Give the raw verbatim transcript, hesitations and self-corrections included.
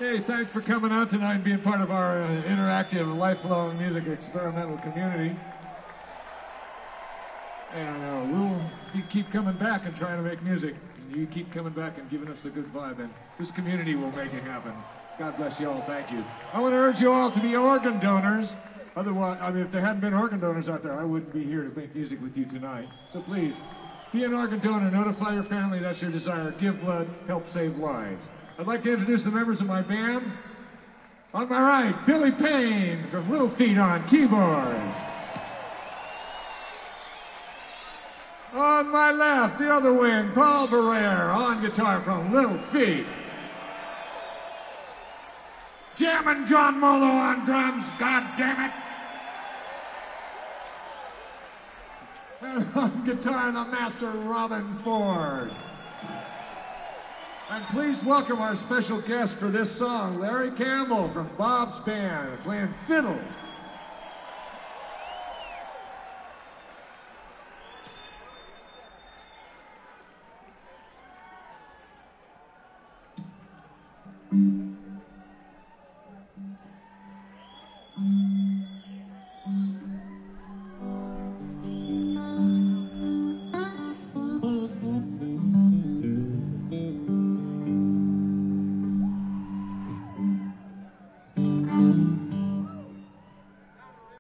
Hey, thanks for coming out tonight and being part of our uh, interactive, lifelong music experimental community. And uh, we'll be, keep coming back and trying to make music. And you keep coming back and giving us the good vibe, and this community will make it happen. God bless you all. Thank you. I want to urge you all to be organ donors. Otherwise, I mean, if there hadn't been organ donors out there, I wouldn't be here to make music with you tonight. So please, be an organ donor. Notify your family that's your desire. Give blood. Help save lives. I'd like to introduce the members of my band. On my right, Billy Payne from Little Feat on keyboards. On my left, the other wing, Paul Barrere on guitar from Little Feat. Jammin' John Molo on drums, god damn it. And on guitar, the master Robin Ford. And please welcome our special guest for this song, Larry Campbell from Bob's Band, playing fiddle. Mm-hmm.